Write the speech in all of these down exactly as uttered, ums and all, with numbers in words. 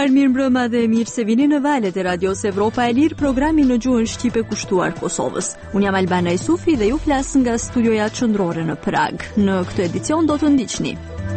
nderuar, mirëmbrëma dhe mirë se vini në valët e Radios Evropa e Lirë, programin në gjuhën shqipe kushtuar Kosovës. Unë jam Albana Jusufi dhe ju flas nga studioja qendrore në Prag. Në këtë edicion do të ndiqni.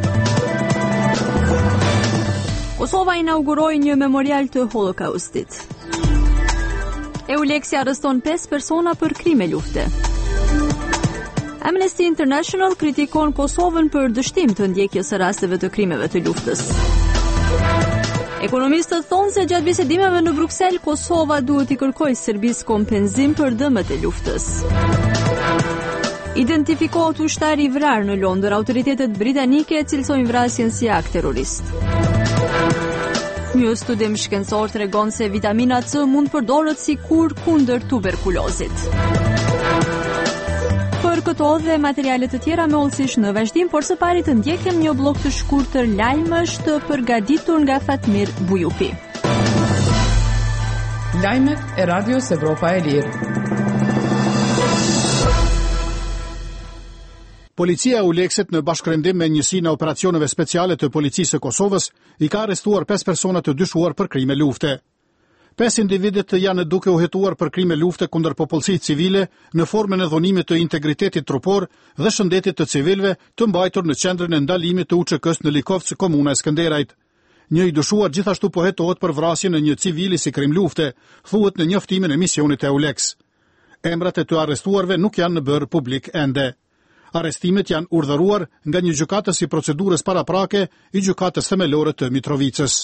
Kosova inauguroi një memorial të Holokaustit. EULEX arreston pesë persona për krime lufte. Amnesty International kritikon Kosovën për dështim të ndjekjes së rasteve të krimeve të luftës. Ekonomistët thonë se gjatë bisedimeve në Bruksel, Kosova duhet i kërkojë Serbisë kompenzim për dëmet e luftës. Identifikohet ushtari i vrarë në Londër, autoritetet britanike cilësojnë vrasjen si akt terrorist. Një studim shkencor tregon se vitamina C mund përdoret si kur kundër tuberkulozit. Për këto dhe materiale të tjera me hollësish në vazhdim, por së pari të ndjekim një blog të shkurtër lajmësh të përgatitur nga Fatmir Bujupi. Lajmet e Radios Evropa e Lirë. Policia e EULEX-it në bashkërendim me njësinë e operacioneve speciale të policisë së Kosovës i ka arrestuar pesë persona të dyshuar për krime lufte. Pesë individët janë duke u hetuar për krime lufte kundër popullsisë civile në formën e dhunimit të integritetit trupor dhe shëndetit të civilëve të mbajtur në qendrën e ndalimit të U Ç K-s në Likovc, komuna e Skënderajt. Një i dyshuar gjithashtu po hetohet për vrasjen e një civili si krim lufte, thuhet në njoftimin e misionit e EULEX. Emrat e të arrestuarve nuk janë në bërë publik ende. Arrestimet janë urdhëruar nga një gjykatës i procedurës paraprake i gjykatës themelore të Mitrovicës.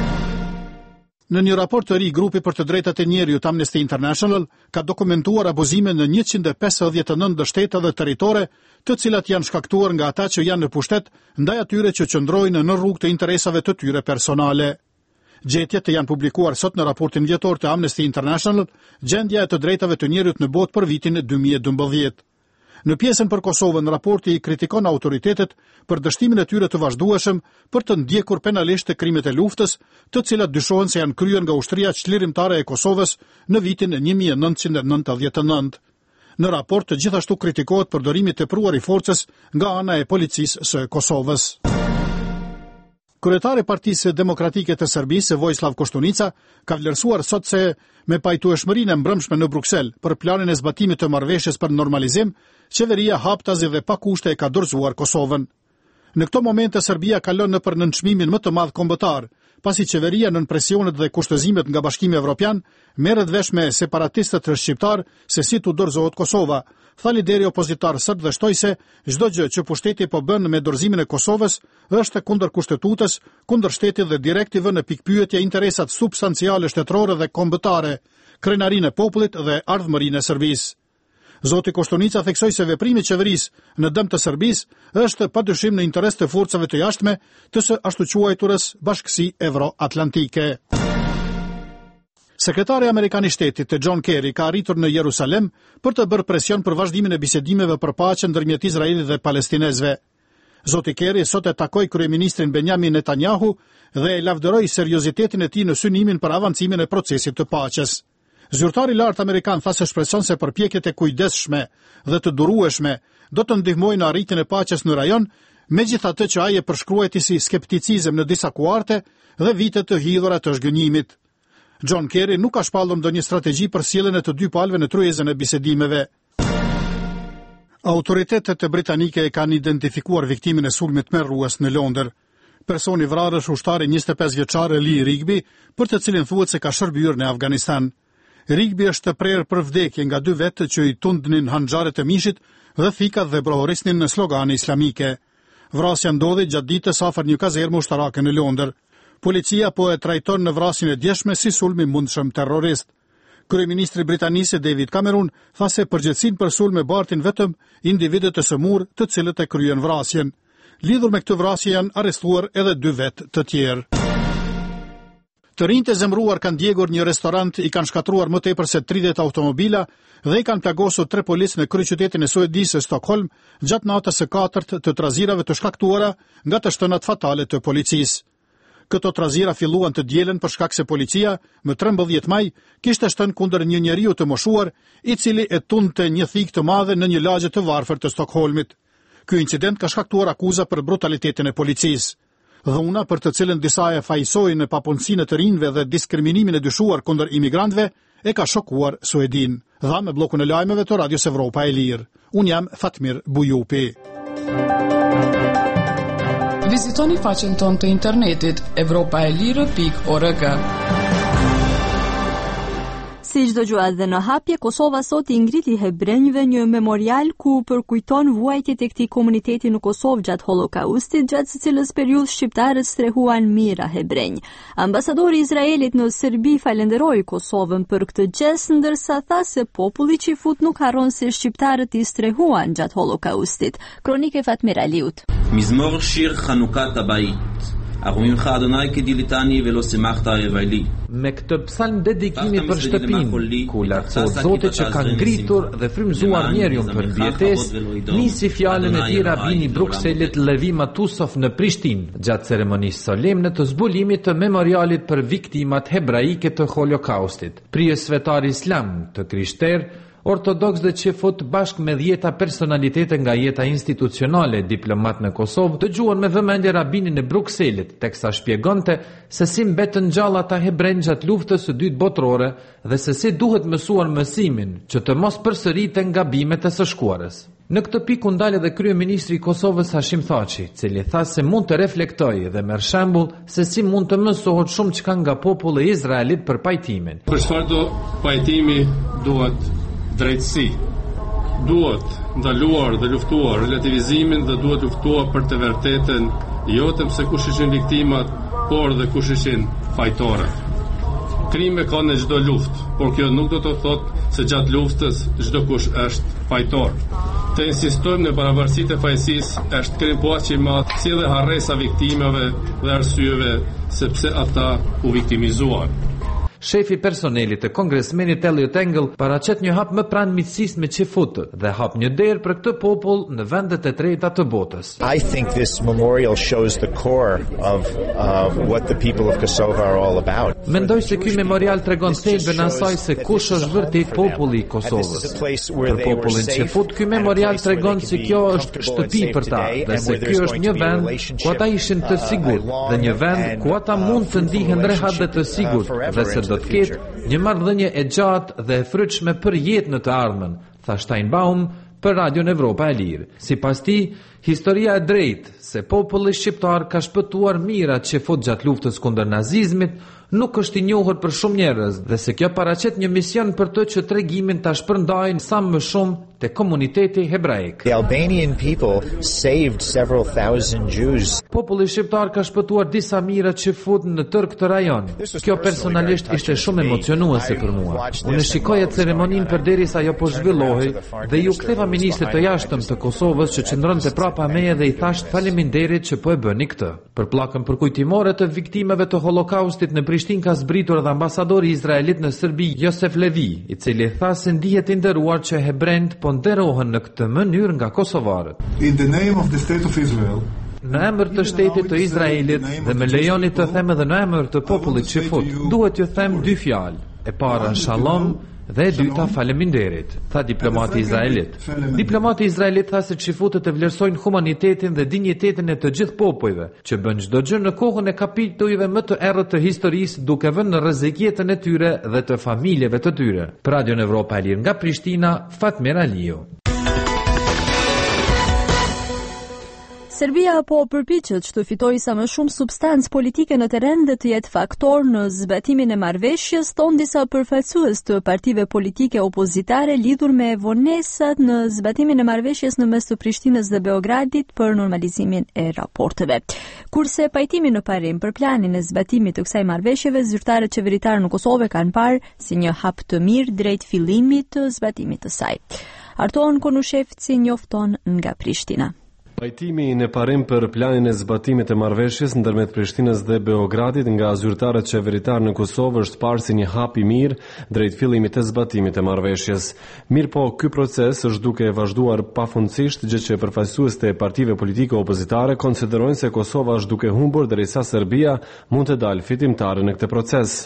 Në një raport të ri, grupi për të drejtat e njerëzit Amnesty International ka dokumentuar abuzime në njëqind e pesëdhjetë e nëntë shtete dhe territore, të cilat janë shkaktuar nga ata që janë në pushtet ndaj atyre që qëndrojnë në rrugë të interesave të tyre personale. Gjetjet janë publikuar sot në raportin vjetor të Amnesty International, gjendja e të drejtave të njerëzit në botë për vitin dy mijë e dymbëdhjetë. Në pjesën për Kosovën, raporti i kritikon autoritetet për dështimin e tyre të vazhdueshëm për të ndjekur penalisht të krimet e luftës, të cilat dyshohen se janë kryer nga ushtria çlirimtare e Kosovës në vitin një mijë e nëntëqind e nëntëdhjetë e nëntë. Në raport të gjithashtu kritikohet përdorimi tepruar i forcës nga ana e policisë së Kosovës. Kryetari i Partisë Demokratike të Serbisë, Vojislav Koštunica, ka vlerësuar sot se me pajtueshmërinë e mbrëmshme në Bruksel për planin e zbatimit të marrëveshjes për normalizim, qeveria haptazi dhe pa kushte e ka dorëzuar Kosovën. Në këto momente Serbia kalon nëpër nënçmimin më të madh kombëtar, pasi qeveria nën presionet dhe kushtëzimet nga Bashkimi Evropian merret vesh me separatistët shqiptar se si tu dorëzohet Kosova. Tha lideri opozitar serb dhe shtoi se çdo gjë që pushteti po bën me dorëzimin e Kosovës është kundër kushtetutës, kundër shtetit dhe direkt i vën në pikpyetje interesat substanciale shtetërore dhe kombëtare, krenarinë e popullit dhe ardhmërinë e Serbisë. Zoti Koštunica theksoi se veprimi i qeverisë në dëm të Serbisë është padyshim në interes të forcave të jashtme të së ashtu quajturës Bashkësi Evroatlantike. Sekretari Amerikan i Shtetit John Kerry ka arritur në Jerusalem për të bërë presion për vazhdimin e bisedimeve për paqe ndërmjet Izraelit dhe palestinezëve. Zoti Kerry sot e takoi kryeministrin Benjamin Netanyahu dhe e lavdëroi seriozitetin e tij në synimin për avancimin e procesit të paqes. Zyrtari i lartë amerikan tha se shpreson se përpjekjet e kujdesshme dhe të durueshme do të ndihmojnë në arritjen e paqes në rajon, megjithatë që ai e përshkruajti si skepticizëm në disa kuarte dhe vite të hidhura të zhgënjimit. John Kerry nuk ka shpallur ndonjë strategji për sjelljen e të dy palëve në tryezën e bisedimeve. Autoritetet britanike e kanë identifikuar viktimin e sulmit merrrues në Londër. Personi vrarë është ushtari njëzet e pesë vjeçar Lee Rigby, për të cilin thuhet se ka shërbyer në Afganistan. Rigby është prerë për vdekje nga dy vetë që i tundnin hanxharet e mishit dhe thikat dhe brohorisnin në slogane islamike. Vrasja ndodhi gjatë ditës afër një kazerme ushtarake në Londër. Policia po e trajton në vrasjen e djeshme si sulm i mundshëm terrorist. Kryeministri britanisë David Cameron tha se përgjegjësinë për sulm e bartin vetëm individët e sëmurë të cilët e kryen vrasjen. Lidhur me këtë vrasje janë arrestuar edhe dy vetë të tjerë. Të rinjtë e zemruar kanë djegur një restorant, i kanë shkatruar më tepër se tridhjetë automobila dhe i kanë plagosur tre policë në kryeqytetin e Suedisë, Stockholm, gjatë natës së katërt të trazirave të shkaktuara nga të shtënat fatale të policisë. Këto trazira filluan të dielën për shkak se policia, më trembëdhjetë maj, kishte shtënë kundër një njeriu të moshuar, i cili e tundte një thikë të madhe në një lagje të varfër të Stockholmit. Ky incident ka shkaktuar akuza për brutalitetin e policisë. dhuna për të cilën disa e fajsojnë papunësinë të rinjve dhe diskriminimin e dyshuar kundër imigrantëve, e ka shokuar Suedin. Dha me bllokun e lajmeve të Radios Evropa e Lirë. Unë jam Fatmir Bujupi. Vizitoni faqen tonë të internetit evropaelire pikë org. Si çdo gjuat dhe në hapje, Kosova sot i ngriti hebrenjve një memorial ku përkujton vuajtjet e këtij komuniteti në Kosovë gjatë Holokaustit, gjatë së cilës periudhë shqiptarët strehuan mijëra hebrenj. Ambasadori i Izraelit në Serbi falenderoi Kosovën për këtë gest, ndërsa tha se populli që i fut nuk harron se shqiptarët i strehuan gjatë Holokaustit. Kronike Fatmir Aliut. Mizmor shir Chanukat Abayit. Me këtë psalm dedikimi për shtëpinë, ku lartësohet Zoti që ka ngritur dhe frymzuar njeriun për mbijetesë, nisi fjalën e tij rabini Brukselit Levi Matusov në Prishtinë, gjatë ceremonisë solemne të zbulimit të memorialit për viktimat hebraike të Holokaustit. Prije svetar islam të krishterë, ortodoks dhe që fut bashkë me dhjeta personalitete nga jeta institucionale diplomat në Kosovë, dëgjuan me vëmendje rabinin e Brukselit, teksa shpjegonte se si mbetën gjalla ata hebrenj gjatë luftës së dytë botërore dhe se si duhet mësuar mësimin që të mos përsëriten gabimet e së shkuarës. Në këtë pikë u ndal edhe kryeministri i Kosovës Hashim Thaçi, i cili tha se mund të reflektojë dhe merr shembull se si mund të mësohet shumë çka nga populli i Izraelit për pajtimin. Për çfarë do pajtimi duhet drejtësi, duhet ndaluar dhe luftuar relativizimin dhe duhet luftuar për të vërtetën, jo vetëm se kush ishin viktimat, por dhe kush ishin fajtorët. Krime ka në çdo luftë, por kjo nuk do të thotë se gjatë luftës çdo kush është fajtor. Të insistojmë në barabarësitë e fajësisë është krim po aq i madh si dhe harresa viktimave dhe arsyeve sepse ata u viktimizuan. Shefi personelit të kongresmenit Elliot Engel paraqet një hap më pranë miqësisë me çifutët dhe hap një derë për këtë popull në vendet e treta të botës. I think this memorial shows the core of uh, what the people of Kosovo are all about. Mendoj se ky memorial tregon thelbën e asaj se kush është vërtet populli i Kosovës. Për popullin çifut, ky memorial tregon se kjo është shtëpi për ta dhe se ky është një vend ku ata ishin të sigurt dhe një vend ku ata mund të ndihen rehat dhe të sigurt dhe se do të ketë një marrëdhënie e gjatë dhe e frytshme për jetë në të ardhmen, tha Steinbaum për Radion Evropa e Lirë. Sipas tij, historia e drejtë se populli shqiptar ka shpëtuar mirat që fut gjatë luftës kundër nazizmit nuk është i njohur për shumë njerëz dhe se kjo paraqet një mision për të që tregimin ta shpërndajnë sa më shumë te komuniteti hebraik. The Albanian people saved several thousand Jews. Populli shqiptar ka shpëtuar disa mira që futën në tërë këtë rajon. Kjo personalisht ishte shumë emocionuese për mua. Unë shikoja ceremoninë përderisa ajo po zhvillohej dhe ju ktheva ministrit të jashtëm të Kosovës që qëndronte prapa meje dhe i thash faleminderit që po e bëni këtë. Për pllakën përkujtimore të viktimeve të Holokaustit në Prishtinë ka zbritur edhe ambasadori izraelit në Serbi Josef Levi, i cili tha se ndihet i nderuar që hebrejt po nderohen në këtë mënyrë nga kosovarët. In the name of the state of Israel, në emër të shtetit të Izraelit dhe me lejoni të them edhe në emër të popullit që fut, duhet ju them dy fjalë. E para shalom dhe e dyta faleminderit, tha diplomati izraelit. Diplomati izraelit tha se çifutët e vlerësojnë humanitetin dhe dinjitetin e të gjithë popujve, që bën çdo gjë në kohën e kapitujve më të errët të historisë, duke vënë në rrezik jetën e tyre dhe të familjeve të tyre. Për Radion Evropa e Lirë nga Prishtina, Fatmir Aliu. Serbia po përpiqet të fitojë sa më shumë substancë politike në terren dhe të jetë faktor në zbatimin e marrëveshjes, ton disa përfaqësues të partive politike opozitare lidhur me vonesat në zbatimin e marrëveshjes në mes të Prishtinës dhe Beogradit për normalizimin e raporteve. Kurse pajtimi në parim për planin e zbatimit të kësaj marrëveshjeve, zyrtarët qeveritarë në Kosovë kanë parë si një hap të mirë drejt fillimit të zbatimit të saj. Arton Konushevci njofton nga Prishtina. Pajtimi në parim për planin e zbatimit të marrëveshjes ndërmjet Prishtinës dhe Beogradit nga zyrtarët qeveritar në Kosovë është parë si një hap i mirë drejt fillimit të zbatimit të marrëveshjes. Mirë po, ky proces është duke vazhduar pafundësisht, gjë që përfaqësuesit e partive politike opozitare konsiderojnë se Kosova është duke humbur derisa Serbia mund të dalë fitimtare në këtë proces.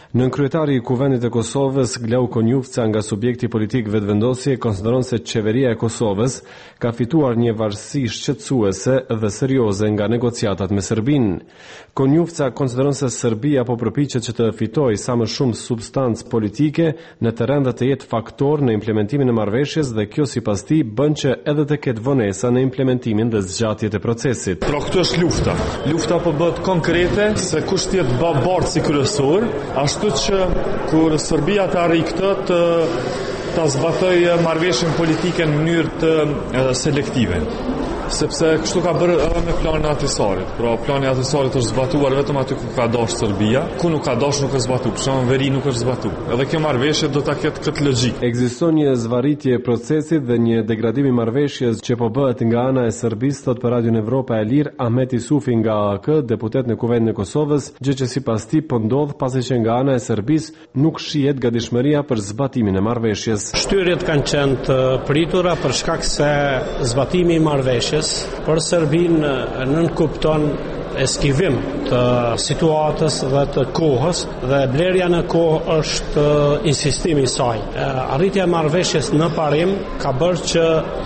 Nënkryetari i Kuvendit e Kosovës, Glau Konjufca, nga subjekti politik vetëvendosje, konsideron se qeveria e Kosovës ka fituar një varësi shqetësuese dhe serioze nga negociatat me Serbinë. Konjufca konsideron se Serbia po përpiqet që të fitojë sa më shumë substancë politike në terren dhe të jetë faktor në implementimin e marrëveshjes dhe kjo sipas tij bën që edhe të ketë vonesa në implementimin dhe zgjatjet e procesit. Pra këtu është lufta. Lufta po bëhet konkrete se kush të jetë bardh si kryesor, ashtu që kur Serbia të arrijë këtë të ta zbatojë marrëveshjen politike në mënyrë të selektive. Sepse kështu ka bërë edhe me planin e Ahtisarit. Pra plani i Ahtisarit është zbatuar vetëm aty ku ka dashur Serbia, ku nuk ka dashur nuk është zbatuar. Për shembull, Veri nuk është zbatuar. Edhe kjo marrëveshje do ta ketë këtë logjik. Ekziston një zvarritje e procesit dhe një degradim i marrëveshjes që po bëhet nga ana e Serbisë, thot për Radion Evropa e Lirë Ahmet Isufi nga A A K, deputet në Kuvendin e Kosovës, gjë që sipas tij po ndodh pasi që nga ana e Serbisë nuk shihet gatishmëria për zbatimin e marrëveshjes. Shtyrjet kanë qenë të pritura për shkak se zbatimi i marrëveshjes për Serbinë nënkupton eskivim të situatës dhe të kohës dhe blerja në kohë është insistimi i saj. Arritja e marrëveshjes në parim ka bërë që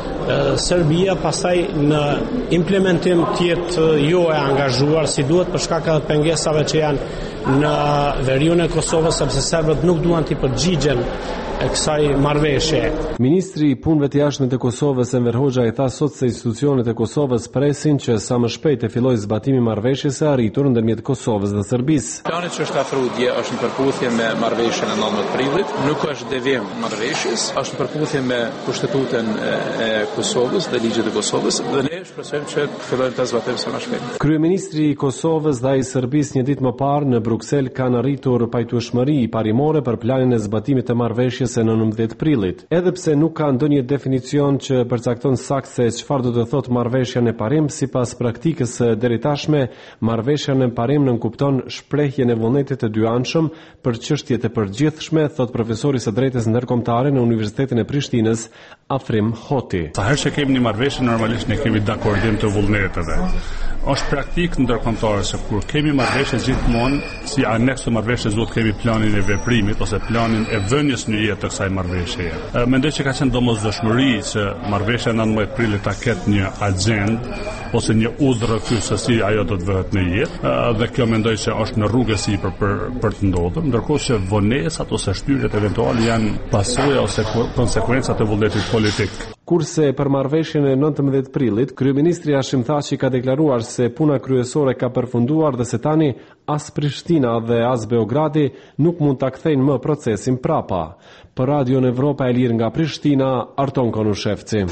Serbia pastaj në implementim të jetë jo e angazhuar si duhet për shkak të pengesave që janë në veriun e Kosovës, sepse serbët nuk duan të përgjigjen e kësaj marrëveshje. Ministri i punëve të jashtme të Kosovës Enver Hoxha i tha sot se institucionet e Kosovës presin që sa më shpejt të fillojë zbatimi i marrëveshjes së arritur ndërmjet Kosovës dhe Serbisë. Plani që është afruar dje është në përputhje me marrëveshjen e nëntëmbëdhjetë prillit, nuk është devijim marrëveshjes, është në përputhje me kushtetutën e Kosovës dhe ligjet e Kosovës dhe ne shpresojmë që të fillojë të zbatojmë sa më shpejt. Kryeministri i Kosovës dhe i Serbisë një ditë më parë në Bruksel kanë arritur pajtueshmëri parimore për planin e zbatimit të marrëveshjes së nëntëmbëdhjetë prillit. Edhe pse nuk ka ndonjë definicion që përcakton saktë se çfarë do të thotë marrëveshja në parim, sipas praktikës së deri tashme, marrëveshja në parim nënkupton shprehjen e vullnetit të dyanshëm për çështje të përgjithshme, thot profesori së drejtës ndërkombëtare në Universitetin e Prishtinës, Afrim Hoti. Sa herë që kemi një marrëveshje normalisht ne kemi dakordim të vullneteve. Është praktikë ndërkombëtare se kur kemi marrëveshje gjithmonë si aneks të marrëveshjes duhet kemi planin e veprimit ose planin e vënies në jetë të kësaj marrëveshjeje. Mendoj që ka qenë domosdoshmëri që marrëveshja në nëntëmbëdhjetë prillit ta ketë një agjendë ose një udhërrëfyes se si ajo do të vëhet në jetë dhe kjo mendoj se është në rrugë sipër për për të ndodhur, ndërkohë që vonesat ose shtyrjet eventuale janë pasojë ose konsekuenca të vullnetit politik. Kurse për marrëveshjen e nëntëmbëdhjetë prillit, kryeministri Hashim Thaçi ka deklaruar se puna kryesore ka përfunduar dhe se tani as Prishtina dhe as Beogradi nuk mund ta kthejnë më procesin prapa. Për Radion Evropa e Lirë nga Prishtina, Arton Konushevci.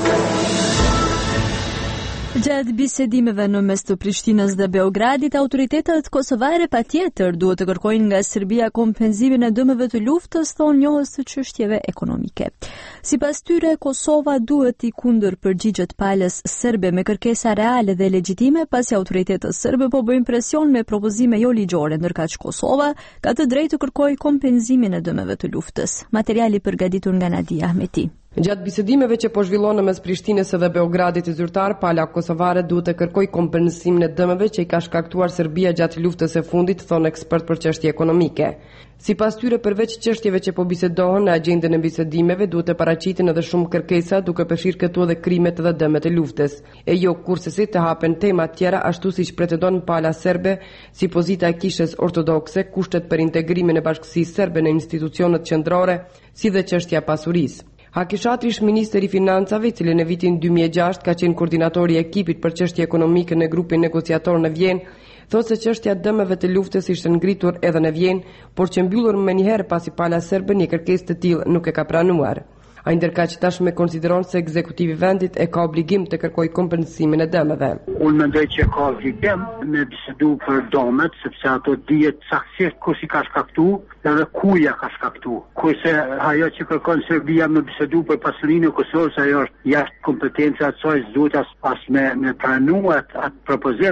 Gjatë bisedimeve në mes të Prishtinës dhe Beogradit, autoritetet kosovare patjetër duhet të kërkojnë nga Serbia kompenzimin e dëmeve të luftës, thonë njohës të çështjeve ekonomike. Sipas tyre, Kosova duhet i kundër përgjigjet palës serbe me kërkesa reale dhe legjitime, pasi autoritetet serbe po bëjnë presion me propozime jo ligjore, ndërkaq Kosova ka të drejtë të kërkojë kompenzimin e dëmeve të luftës. Materiali përgatitur nga Nadia Ahmeti. Gjatë bisedimeve që po zhvillon në mes Prishtinës dhe Beogradit i zyrtar, pala kosovare duhet të kërkoj kompensimin e dëmeve që i ka shkaktuar Serbia gjatë luftës së fundit, thon ekspert për çështje ekonomike. Sipas tyre, përveç çështjeve që po bisedohen në agjendën e bisedimeve, duhet të paraqiten edhe shumë kërkesa, duke përfshirë këtu edhe krimet dhe dëmet e luftës. E jo kurse të hapen tema tjera, ashtu siç pretendon pala serbe, si pozita e kishës ortodokse, kushtet për integrimin e bashkësisë serbe në institucionet qendrore, si dhe çështja pasurisë. Haki Shatri, ish ministri i financave, i cili në vitin dy mijë e gjashtë ka qenë koordinatori i ekipit për çështje ekonomike në grupin negociator në Vjenë, thotë se çështja e dëmeve të luftës ishte ngritur edhe në Vjenë, por që mbyllur më njëherë pasi pala serbe një kërkesë të tillë nuk e ka pranuar. Ai ndërkaq tashmë konsideron se ekzekutivi i vendit e ka obligim të kërkojë kompensimin e dëmeve. Unë mendoj që ka obligim me bisedu për dëmet, sepse ato dihet saktësisht kush i ka shkaktuar edhe ku ja ka shkaktuar. Kurse ajo që kërkon Serbia me bisedu për pasurinë e Kosovës, ajo është jashtë kompetencës së saj, duhet as pas me me pranuar atë propozim bile,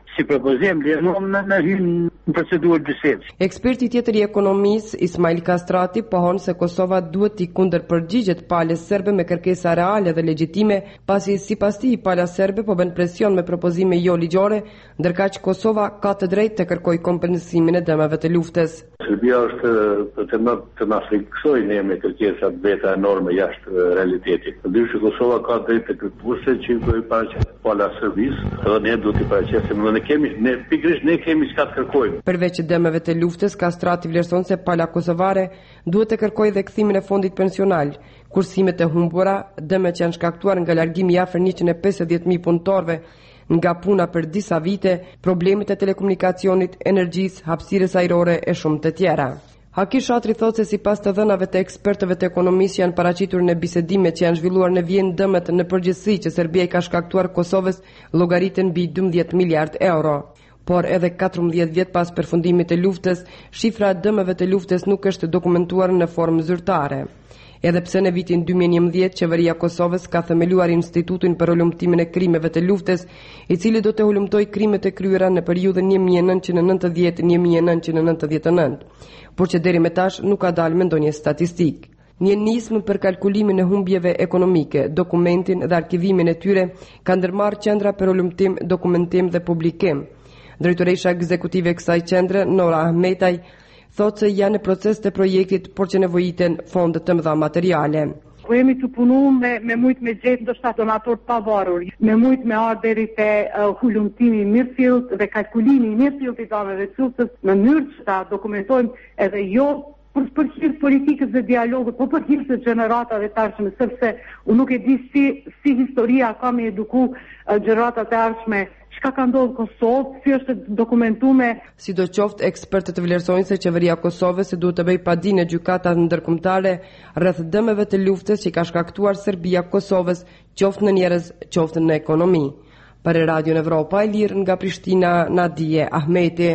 si propozim lejonom në, në hynë në procedurë bisedë. Eksperti tjetër i ekonomisë Ismail Kastrati pohon se Kosova duhet t'i kundërpërgjigjet palës serbe me kërkesa reale dhe legjitime, pasi sipas tij pala serbe po bën presion me propozime jo ligjore, ndërkaq Kosova ka të drejtë të kërkojë kompensimin e dëmeve të luftës. Serbia është të na të na friksojë ne me kërkesa të veta enorme jashtë realitetit. Ndërsa Kosova ka drejtë të kërkuese që do i paraqet pala Serbisë, dhe ne duhet të paraqesim, ne kemi ne pikërisht ne kemi çka të kërkojmë. Përveç dëmeve të luftës, Kastrati vlerëson se pala kosovare duhet të kërkojë dhe kthimin e fondit pensional, kursimet e humbura, dëmet që janë shkaktuar nga largimi i afër njëqind e pesëdhjetë mijë punëtorëve nga puna për disa vite, problemet e telekomunikacionit, energjisë, hapësirës ajrore e shumë të tjera. Haki Shatri thotë se sipas të dhënave të ekspertëve të ekonomisë janë paraqitur në bisedimet që janë zhvilluar në Vjenë dëmet në përgjithësi që Serbia i ka shkaktuar Kosovës llogaritën mbi dymbëdhjetë miliard euro. Por edhe katërmbëdhjetë vjet pas përfundimit të luftës, shifra e dëmeve të luftës nuk është dokumentuar në formë zyrtare. Edhe pse në vitin dy mijë e njëmbëdhjetë qeveria e Kosovës ka themeluar institutin për ulëmtimin e krimeve të luftës, i cili do të ulëmtojë krimet e kryera në periudhën një mijë e nëntëqind e nëntëdhjetë - një mijë e nëntëqind e nëntëdhjetë e nëntë, por që deri me tash nuk ka dalë me ndonjë statistikë. Një nismë për kalkulimin e humbjeve ekonomike, dokumentin dhe arkivimin e tyre ka ndërmarrë Qendra për ulëmtim, dokumentim dhe publikim. Drejtoresha ekzekutive e kësaj qendre, Nora Ahmetaj, thotë se janë në proces të projektit, por që nevojiten fonde të mëdha materiale. Po jemi të punu me, me mujt me gjetë ndoshta donator të pavarur, me mujt me ardhë deri te uh, hulumtimi i mirëfillt dhe kalkulimi i mirëfillt i dëmeve të luftës në mënyrë që ta dokumentojmë edhe jo për për hir politikës dhe dialogut, po për hir të gjeneratave të ardhshme, sepse unë nuk e di si si historia ka me eduku uh, gjeneratat e ardhshme. Çka ka ndodhur në Kosovë, si është dokumentuar. Sidoqoftë, ekspertët vlerësojnë se qeveria e Kosovës duhet të bëjë padinë gjykata ndërkombëtare rreth dëmeve të luftës që ka shkaktuar Serbia Kosovës, qoftë në njerëz, qoftë në ekonomi. Për Radio Evropa e Lirë nga Prishtina, Nadije Ahmeti.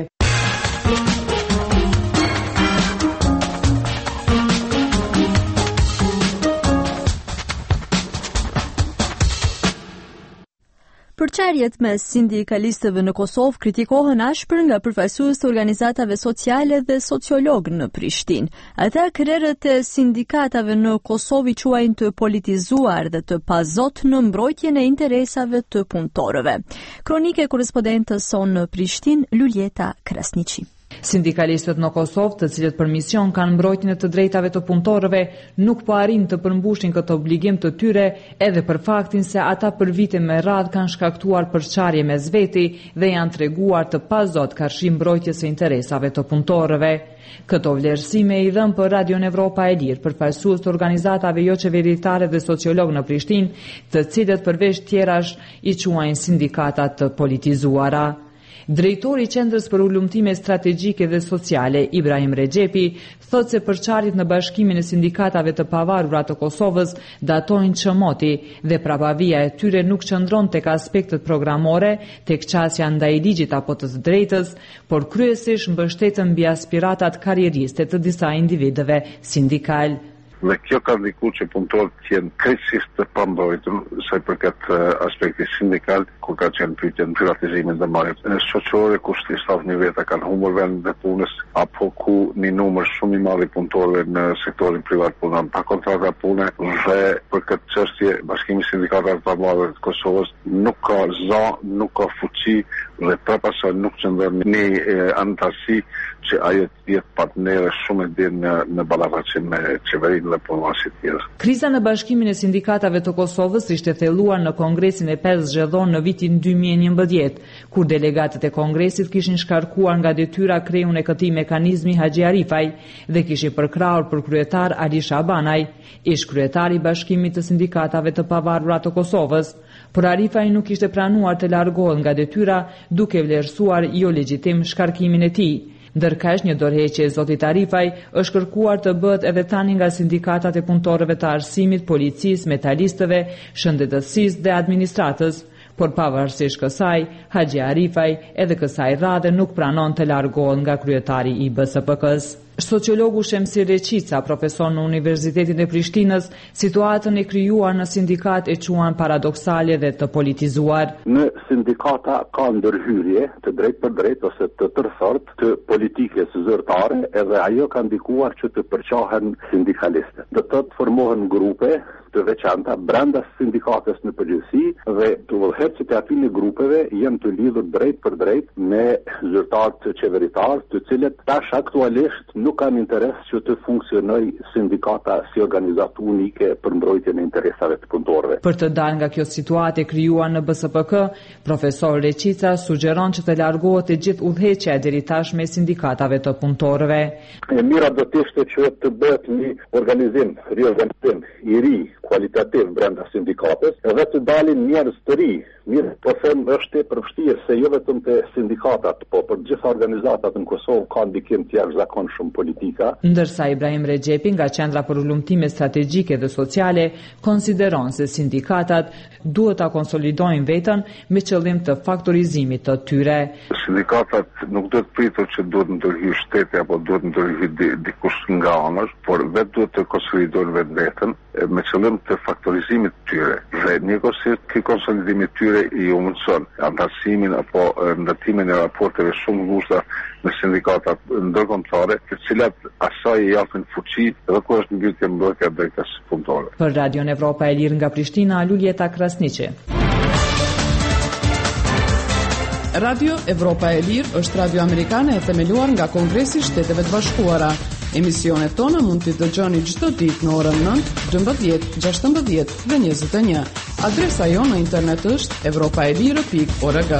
Përçarjet mes sindikalistëve në Kosovë kritikohen ashpër nga përfaqësues të organizatave sociale dhe sociologë në Prishtinë. Ata krerët e sindikatave në Kosovë quajnë të politizuar dhe të pazot në mbrojtjen e interesave të punëtorëve. Kronike korrespondentës sonë në Prishtinë, Luljeta Krasniqi. Sindikalistët në Kosovë, të cilët për mision kanë mbrojtjen e të drejtave të punëtorëve, nuk po arrin të përmbushin këtë obligim të tyre, edhe për faktin se ata për vite me radhë kanë shkaktuar përçarje mes veti dhe janë treguar të pazot karshim mbrojtjes së interesave të punëtorëve. Këto vlerësime i dhënë për Radio Evropa e Lirë përfaqësues të organizatave jo qeveritare dhe sociologë në Prishtinë, të cilët përveç tjerash i quajnë sindikatat të politizuara. Drejtori i Qendrës për Ulëmtime Strategjike dhe Sociale, Ibrahim Rexhepi, thotë se përçarjet në Bashkimin e Sindikatave të Pavarura të Kosovës datojnë çmoti dhe prapavia e tyre nuk qëndron tek aspektet programore, tek qasja ndaj ligjit apo të drejtës, por kryesisht mbështeten mbi aspiratat karrieriste të disa individëve sindikal. Dhe kjo ka ndikuar që punëtorët të jenë krejtësisht të pambrojtur sa i përket aspektit sindikal, kur ka qenë pyetja në privatizimin dhe marrjet shoqërore, ku shtatë një veta kanë humbur vendet e punës, apo ku një numër shumë i madh i punëtorëve në sektorin privat punon pa kontrata pune, dhe për këtë çështje Bashkimi i Sindikatave të Pavarura të Kosovës nuk ka zë, nuk ka fuqi dhe prapasë nuk qëndron në anëtarësi që ajo jetë partnere shumë e din në, në ballafaqim me qeverinë dhe punëmarrësit tjerë. Kriza në Bashkimin e Sindikatave të Kosovës ishte thelluar në Kongresin e pesë zgjedhor në vitin dy mijë e njëmbëdhjetë, kur delegatët e Kongresit kishin shkarkuar nga detyra krejun e këtij mekanizmi Haxhi Arifaj dhe kishin përkrahur për kryetar Ali Shabanaj, ish kryetari i Bashkimit të Sindikatave të Pavarura të Kosovës. Por Arifaj nuk ishte planuar të largohet nga detyra, duke vlerësuar jo legjitim shkarkimin e tij. Ndërkësh një dorëheqje e zotit Arifaj është kërkuar të bëhet edhe tani nga sindikatat e punëtorëve të arsimit, policisë, metalistëve, shëndetësisë dhe administratës, por pavarësisht kësaj, Haxhi Arifaj edhe kësaj radhe nuk pranon të largohet nga kryetari i B S P K-s. Sociologu Shemsi Reqica, profesor në Universitetin e Prishtinës, situatën e krijuar në sindikat e quan paradoksale dhe të politizuar. Në sindikata ka ndërhyrje të drejt për drejt ose të tërthort të politikës zyrtare, edhe ajo ka ndikuar që të përqahen sindikalistët. Do të formohen grupe të veçanta brenda sindikatës në përgjithësi dhe të udhëheqësit e atyre grupeve janë të lidhur drejt për drejt me zyrtarë të qeveritar, të cilët tash aktualisht nuk kanë interes që të funksionojë sindikata si organizatë unike për mbrojtjen e interesave të punëtorëve. Për të dalë nga kjo situatë e krijuar në B S P K, profesor Reqica sugjeron që të largohet e gjithë udhëheqja deri tash me sindikatave të punëtorëve. E mira do të ishte që të bëhet një organizim, riorganizim i ri kualitativ brenda sindikatës, edhe të dalin njerëz të ri. Mirë, po them është e përvështirë se jo vetëm te sindikatat, po për gjitha organizatat në Kosovë ka ndikim të jashtëzakonshëm politika. Ndërsa Ibrahim Rexhepi nga Qendra për Ullumtime Strategjike dhe Sociale konsideron se sindikatat duhet ta konsolidojnë veten me qëllim të faktorizimit të tyre. Sindikatat nuk duhet pritur që duhet ndërhyjë shteti apo duhet ndërhyjë dikush nga anësh, por vetë duhet të konsolidojnë vetveten me qëllim të faktorizimit të tyre. Dhe njëkohësisht ky konsolidimi i tyre i umëson antarësimin apo ndërtimin e raporteve shumë ngushta në sindikatat ndërkombëtare, të cilat asaj i japin fuqi dhe ku është mbyllje mbrojtja drejtës punëtorëve. Për Radion Evropa e Lirë nga Prishtina, Luljeta Krasniqi. Radio Evropa e Lirë është radio amerikane e themeluar nga Kongresi i Shteteve të Bashkuara. Emisionet tona mund t'i dëgjoni çdo ditë në orën nëntë, dymbëdhjetë, gjashtëmbëdhjetë dhe njëzet e një. Adresa jonë në internet është evropaelire pikë org.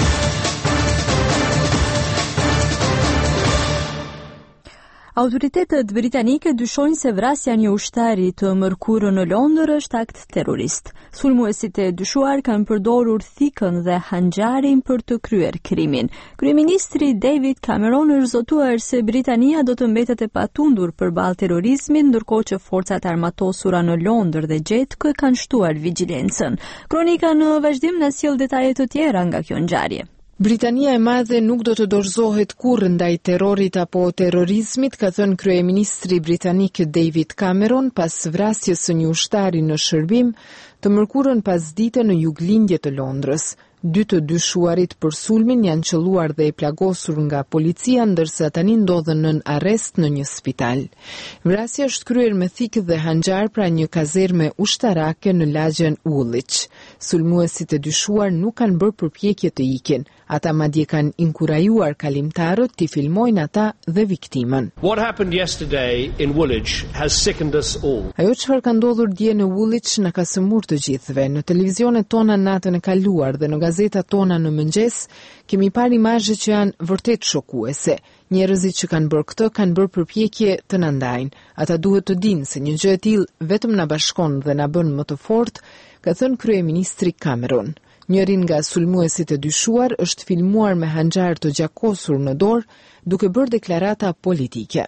Autoritetet britanike dyshojnë se vrasja një ushtari të mërkurë në Londër është akt terrorist. Sulmuesit e dyshuar kanë përdorur thikën dhe hanxharin për të kryer krimin. Kryeministri David Cameron është zotuar se Britania do të mbetet e patundur përballë terrorizmit, ndërkohë që forcat armatosura në Londër dhe Gjetkë kanë shtuar vigjilencën. Kronika në vazhdim na sjell detaje të tjera nga kjo ngjarje. Britania e Madhe nuk do të dorëzohet kurrë ndaj terrorit apo terrorizmit, ka thënë kryeministri britanik David Cameron pas vrasjes së një ushtari në shërbim të mërkurën pasdite në juglindje të Londrës. Dy të dyshuarit për sulmin janë qelluar dhe e plagosur nga policia, ndërsa tani ndodhen nën arrest në një spital. Vrasja është kryer me thikë dhe hanxhar pra një kazerme ushtarake në lagjen Woolwich. Sulmuesit e dyshuar nuk kanë bërë përpjekje të ikin. Ata madje kanë inkurajuar kalimtarët të filmojnë ata dhe viktimën. What happened yesterday in Woolwich has sickened us all. Ajo çfarë ka ndodhur dje në Woolwich na ka sëmur të gjithëve. Në televizionet tona natën e kaluar dhe në gazetat tona në mëngjes kemi parë imazhe që janë vërtet shokuese. Njerëzit që kanë bërë këtë kanë bërë përpjekje të na ndajnë. Ata duhet të dinë se një gjë e tillë vetëm na bashkon dhe na bën më të fortë, ka thënë kryeministri Cameron. Njërin nga sulmuesit e dyshuar është filmuar me hanxhar të gjakosur në dorë, duke bërë deklarata politike.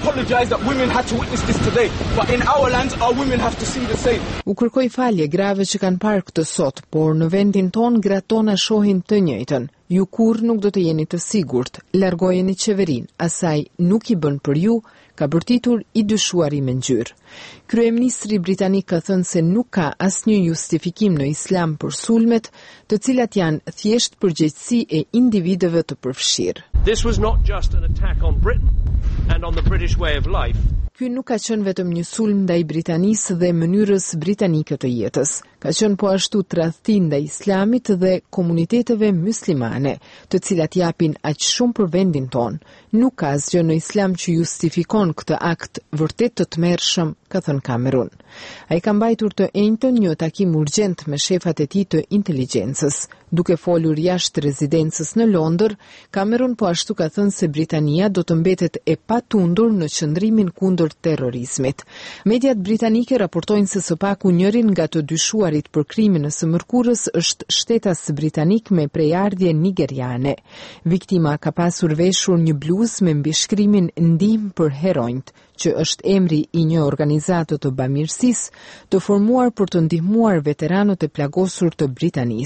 U kërkoi falje grave që kanë parë këtë sot, por në vendin ton gratë tona shohin të njëjtën. Ju kurrë nuk do të jeni të sigurt, largojeni qeverinë, asaj nuk i bën për ju, ka bërtitur i dyshuari me ngjyrë. Kryeministri britanik ka thënë se nuk ka asnjë justifikim në islam për sulmet, të cilat janë thjesht përgjegjësi e individëve të përfshirë. This was not just an attack on Britain and on the British way of life. Ky nuk ka qenë vetëm një sulm ndaj Britanisë dhe mënyrës britanike të jetës. Ka qenë po ashtu tradhti ndaj islamit dhe komuniteteve muslimane, të cilat japin aq shumë për vendin ton. Nuk ka asgjë në islam që justifikon këtë akt vërtet të tmerrshëm, ka thënë Cameron. Ai ka mbajtur të enjtën një takim urgjent me shefat e tij të inteligjencës. Duke folur jashtë rezidencës në Londër, Cameron po ashtu ka thënë se Britania do të mbetet e patundur në qëndrimin kundër terrorizmit. Mediat britanike raportojnë se së paku njërin nga të dyshuarit për krimin e së mërkurës është shtetas britanik me prejardhje nigeriane. Viktima ka pasur veshur një bluzë me mbishkrimin ndihmë për heronjt, që është emri i një organizate të bamirësisë të formuar për të ndihmuar veteranët e plagosur të Britanisë.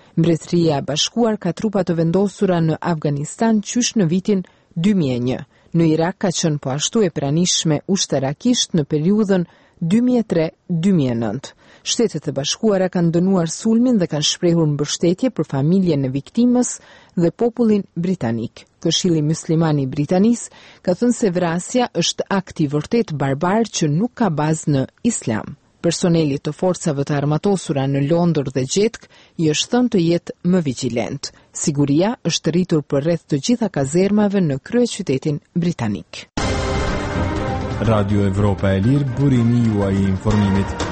Mbretëria e Bashkuar ka trupa të vendosura në Afganistan qysh në vitin dy mijë e një. Në Irak ka qenë po ashtu e pranishme ushterakisht në periudhën dy mijë e tre deri dy mijë e nëntë. Shtetet e Bashkuara kanë dënuar sulmin dhe kanë shprehur mbështetje për familjen e viktimës dhe popullin britanik. Këshilli Musliman i Britanisë ka thënë se vrasja është akt i vërtet barbar që nuk ka bazë në Islam. Personeli të forcave të armatosura në Londër dhe Gjetk i është thënë të jetë më vigjilent. Siguria është rritur për rreth të gjitha kazermave në kryeqytetin britanik. Radio Evropa e Lirë, burimi juaj i informimit.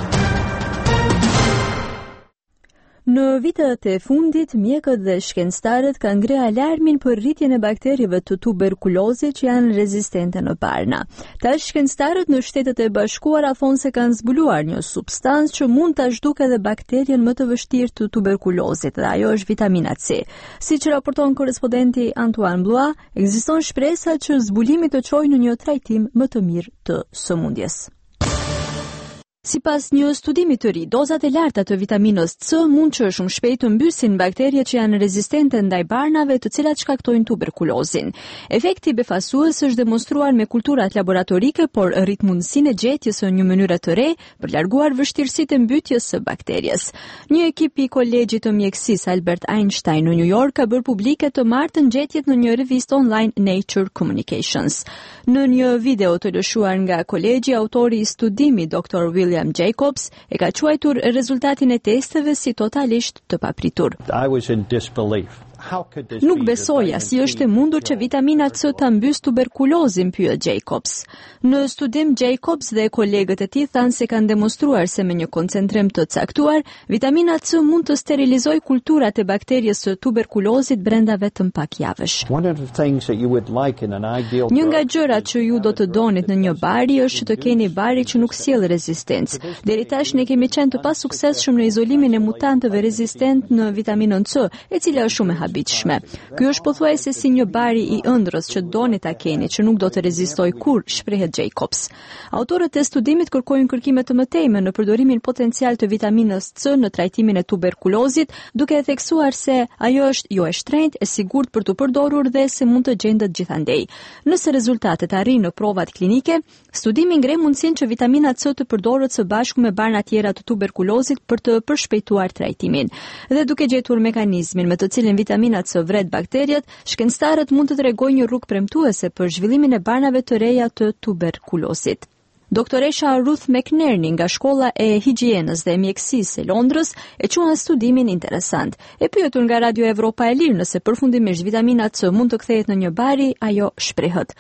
Në vitet e fundit, mjekët dhe shkencëtarët kanë ngre alarmin për rritjen e bakterieve të tuberkulozit që janë rezistente në barna. Tash shkencëtarët në Shtetet e Bashkuara thonë se kanë zbuluar një substancë që mund ta zhdukë edhe bakterien më të vështirë të tuberkulozit, dhe ajo është vitamina C. Siç raporton korrespondenti Antoine Blois, ekziston shpresa që zbulimi të çojë në një trajtim më të mirë të sëmundjes. Sipas një studimi të ri, dozat e larta të vitaminës C mund që shumë shpejt të mbysin bakteriet që janë rezistente ndaj barnave të cilat shkaktojnë tuberkulozin. Efekti befasues është demonstruar me kulturat laboratorike, por rrit mundësinë e gjetjes së një mënyre të re për larguar vështirësitë e mbytjes së bakteries. Një ekip i Kolegjit të Mjekësisë Albert Einstein në New York ka bërë publike të martën gjetjet në një revistë online Nature Communications. Në një video të lëshuar nga kolegji, autori i studimit doktor William Jacobs e ka quajtur rezultatin e testeve si totalisht të papritur. I was in disbelief. Nuk besoja si është e mundur që vitamina C ta mbys tuberkulozin, pyet Jacobs. Në studim, Jacobs dhe kolegët e tij thanë se kanë demonstruar se me një koncentrim të caktuar, vitamina C mund të sterilizojë kulturat e bakteries së tuberkulozit brenda vetëm pak javësh. Një nga gjërat që ju do të donit në një bari është që të keni bari që nuk sjell rezistencë. Deri tash ne kemi qenë të pasuksesshëm në izolimin e mutantëve rezistent në vitaminën C, e cila është shumë e habitshme. Ky është pothuajse si një bari i ëndrrës që doni ta keni, që nuk do të rezistojë kur, shprehet Jacobs. Autorët e studimit kërkojnë kërkime të mëtejme në përdorimin potencial të vitaminës C në trajtimin e tuberkulozit, duke e theksuar se ajo është jo e shtrenjtë, e sigurt për të përdorur dhe se mund të gjendet gjithandej. Nëse rezultatet arrin në provat klinike, studimi ngre mundësinë që vitamina C të përdoret së bashku me barna tjera të tuberkulozit për të përshpejtuar trajtimin. Dhe duke gjetur mekanizmin me të cilin vitamina C vret bakteriet, shkencëtarët mund të tregojnë një rrugë premtuese për zhvillimin e barnave të reja të tuberkulozit. Doktoresha Ruth McNerney nga Shkolla e Higjienës dhe Mjekësisë e Londrës e quan studimin interesant. E pyetur nga Radio Evropa e Lirë nëse përfundimisht vitamina C mund të kthehet në një bari, ajo shprehet.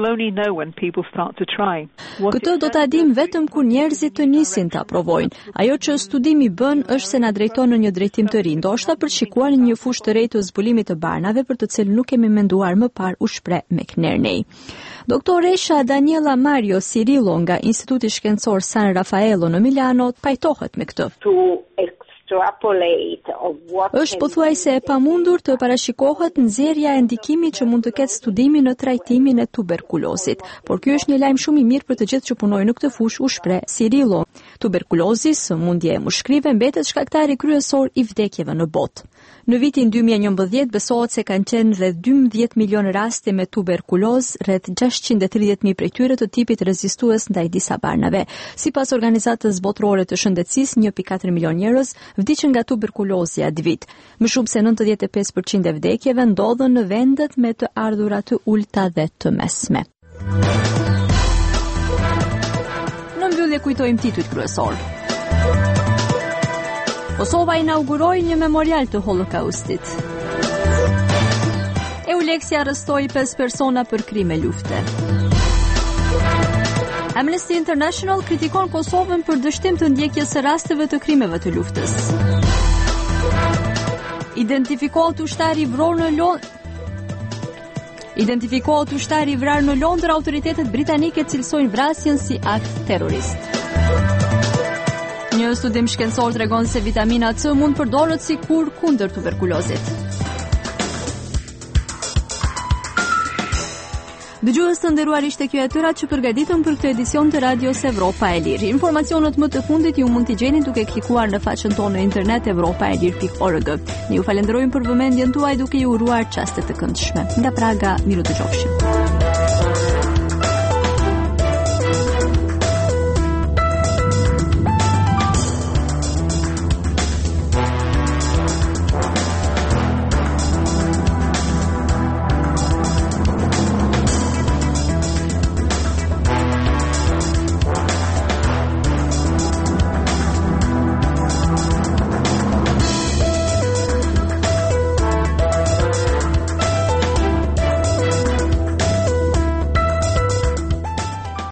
Këtë do ta dim vetëm kur njerëzit të nisin ta provojnë. Ajo që studimi bën është se na drejton në një drejtim të ri, ndoshta për shikuar një fushë të re të zbulimit të barnave për të cilën nuk kemi menduar më parë, u shpreh McNerney. Doktoresha Daniela Mario Cirillo nga Instituti Shkencor San Raffaello në Milano pajtohet me këtë. Është pothuajse e pamundur të parashikohet nxjerrja e ndikimit që mund të ketë studimi në trajtimin e tuberkulozit, por ky është një lajm shumë i mirë për të gjithë që punojnë në këtë fushë, u shpreh Cirillo. Tuberkulozi, sëmundje e mushkrive, mbetet shkaktari kryesor i vdekjeve në botë. Në vitin dy mijë e njëmbëdhjetë besohet se kanë qenë rreth dymbëdhjetë milion raste me tuberkuloz, rreth gjashtëqind e tridhjetë mijë prej tyre të tipit rezistues ndaj disa barnave. Sipas Organizatës Botërore të Shëndetësisë, një pikë katër milion njerëz vdiqën nga tuberkulozi atë vit. Më shumë se nëntëdhjetë e pesë përqind e vdekjeve ndodhen në vendet me të ardhurat të ulta dhe të mesme. Në mbyllje kujtojmë titujt kryesor. Kosova inauguroi një memorial të Holokaustit. Euleksia arrestoi pesë persona për krime lufte. Amnesty International kritikon Kosovën për dështim të ndjekjes së rasteve të krimeve të luftës. Identifikohet ushtari i vrarë në Londër. Identifikohet ushtari i vrarë në Londër, autoritetet britanike cilësojnë vrasjen si akt terrorist. Një studim shkencor tregon se vitamina C mund përdoret si kur kundër tuberkulozit. Dëgjues të nderuar, ishte kjo e tëra që përgatitëm për këtë edicion të Radios Evropa e Lirë. Informacionet më të fundit ju mund t'i gjeni duke klikuar në faqen tonë në internet evropa e lirë pikë org. Ne ju falenderojmë për vëmendjen tuaj duke ju uruar çaste të këndshme. Nga Praga, miru dëgjofshim.